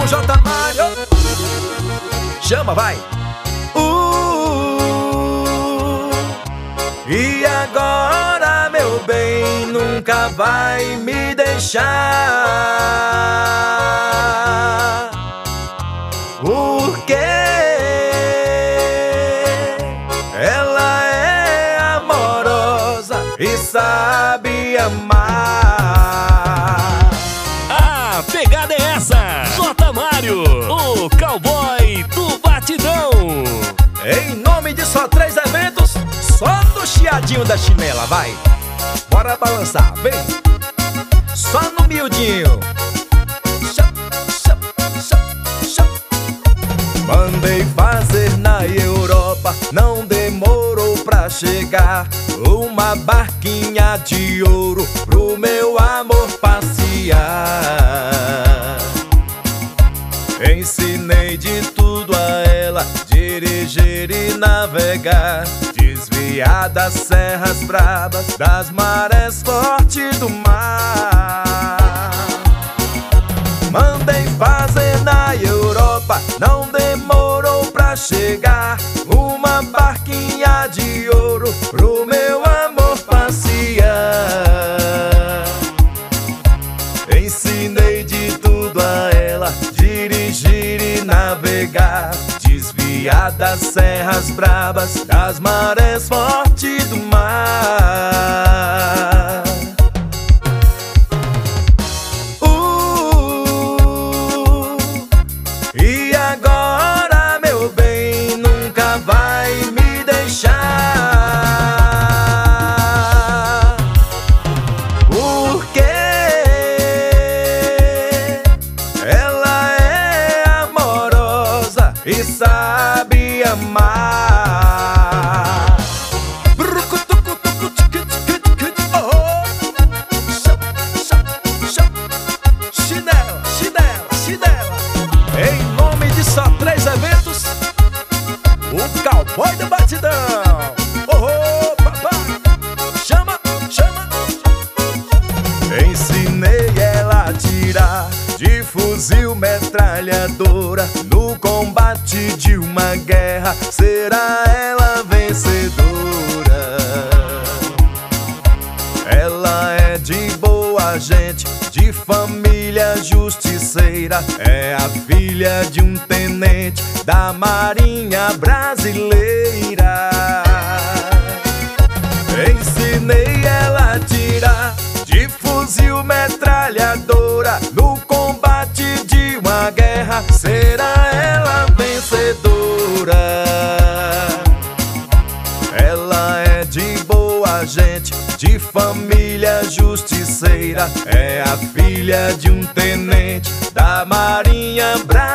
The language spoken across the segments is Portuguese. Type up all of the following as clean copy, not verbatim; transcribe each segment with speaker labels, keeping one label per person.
Speaker 1: J. Mário. Chama, vai. E agora, meu bem, nunca vai me deixar. Porque ela é amorosa e sabe amar.
Speaker 2: A pegada é essa! J. Mário, o cowboy do batidão.
Speaker 1: Em nome de só 3 eventos, só no chiadinho da chinela, vai. Bora balançar, vem. Só no miudinho. Mandei fazer na Europa, não demorou pra chegar. Uma barquinha de ouro pro meu amor passear. Ensinei de tudo a ela, dirigir e navegar, desviar das serras bravas, das marés fortes do mar. Mandei fazer na Europa, não demorou pra chegar. Uma barquinha de ouro pro meu amor passear. Ensinei de tudo a ela, dirigir e navegar, desviar das serras bravas, das marés fortes do mar. E agora, meu bem, nunca vai me deixar. Porque ela é amorosa e sabe amar. Chinela, chinela, chinela. Em nome de só 3 eventos, o cowboy do batidão. Oh, papai, chama, chama. Ensinei ela a tirar de fuzil metralhadora, no combate de uma guerra será ela vencedora. Ela é de boa gente, de família justiceira, é a filha de um tenente da Marinha Brasileira. Ensinei ela a tirar de fuzil metralhadora, no combate de uma guerra será ela vencedora. Ela é de boa gente, de família justiceira, é a filha de um tenente da Marinha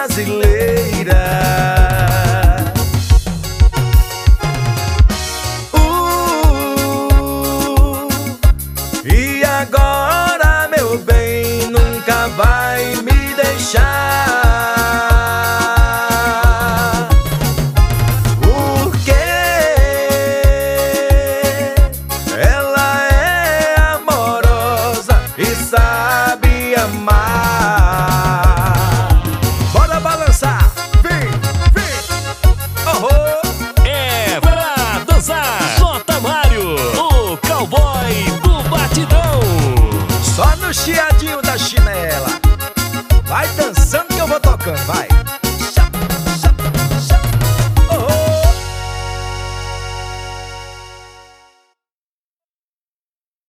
Speaker 1: Brasileira. E agora, meu bem, nunca vai me deixar. Porque ela é amorosa e sabe amar. Bora balançar, vem, vem. Oh, oh.
Speaker 2: É pra dançar! J. Mário, o cowboy do batidão.
Speaker 1: Só no chiadinho da chinela. Vai dançando que eu vou tocando, vai.